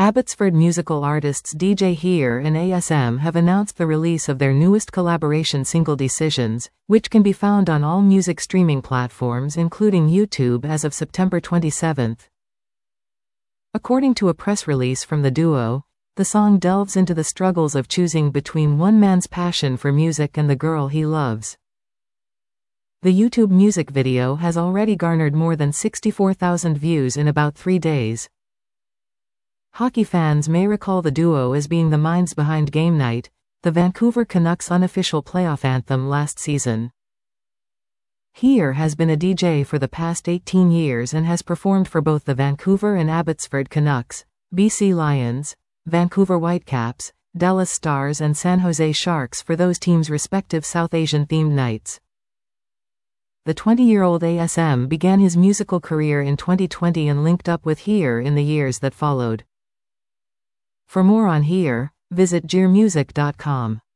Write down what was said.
Abbotsford musical artists DJ Here and ASM have announced the release of their newest collaboration single Decisions, which can be found on all music streaming platforms including YouTube as of September 27. According to a press release from the duo, the song delves into the struggles of choosing between one man's passion for music and the girl he loves. The YouTube music video has already garnered more than 64,000 views in about 3 days. Hockey fans may recall the duo as being the minds behind Game Night, the Vancouver Canucks' unofficial playoff anthem last season. Here has been a DJ for the past 18 years and has performed for both the Vancouver and Abbotsford Canucks, BC Lions, Vancouver Whitecaps, Dallas Stars and San Jose Sharks for those teams' respective South Asian-themed nights. The 20-year-old ASM began his musical career in 2020 and linked up with Here in the years that followed. For more on Here, visit jeermusic.com.